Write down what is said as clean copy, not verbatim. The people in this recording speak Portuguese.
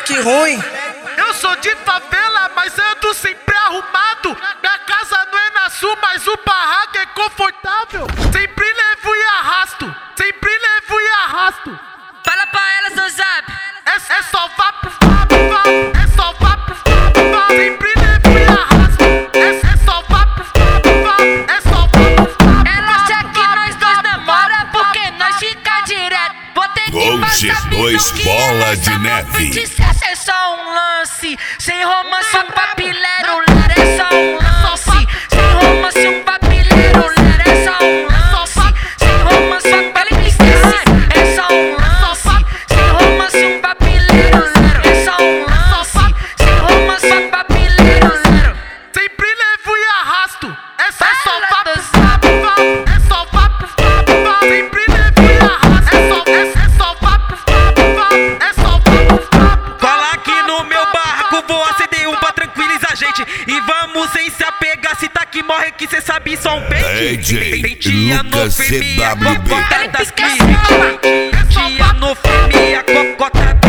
moleque ruim. Eu sou de favela, mas ando sempre arrumado. Minha casa não é na sul, mas o barraco é confortável. Sempre levo e arrasto, sempre levo e arrasto. Fala pra elas no zap. É só vá pro vapo, é só vá pro vapo, sempre levo e arrasto. É só vá pro vapo, é só vá pro vapo. Ela acha que nós dois namora porque nós fica direto. Vou ter que Hoje, passar dois bola de neve. É só um lance, sem romance um papileiro, ler é só um lance. Sem romance um papileiro, ler é só um lance. Sem romance um papileiro, é só um lance. Sem romance um papileiro, ler é só um lance. Sem romance um papileiro, ler. Sempre levo e arrasto. É só vá pro vapo, é só vá pro vapo, sempre levo e arrasto. É só vá pro vapo, é só vá pro vapo. Cola aqui no meu barraco, vou acender um pra tranquilizar a gente. E vamos sem se apegar, se tá aqui morre que cê sabe só um pente. DJ Lucas CWB. Cocota das clientes. Tia no filme, a cocota